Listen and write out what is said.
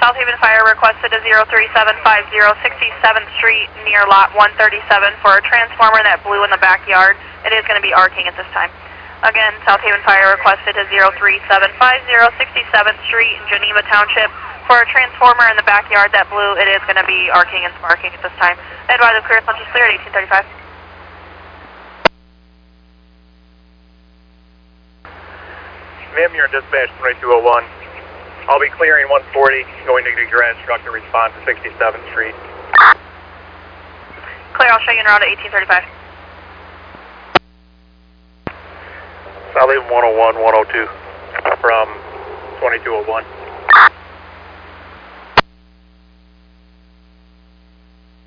South Haven Fire requested a 03750 67th Street near lot 137 for a transformer that blew in the backyard. It is going to be arcing at this time. Again, South Haven Fire requested a 03750 67th Street in Geneva Township for a transformer in the backyard that blew. It is going to be arcing and sparking at this time. Advise the clearance launch is clear at 1835. Ma'am, you're in dispatch 2201. I'll be clearing 140, going to the garage truck to respond to 67th Street. Clear, I'll show you in route at 1835. South Haven 101, 102 from 2201.